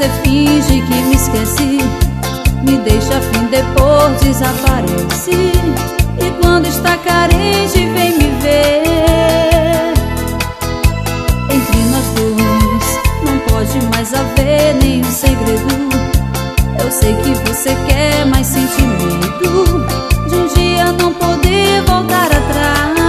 você finge que me esquece, me deixa fim, depois desaparece. E quando está carente vem me ver. Entre nós dois não pode mais haver nenhum segredo. Eu sei que você quer, mas sente medo de um dia não poder voltar atrás.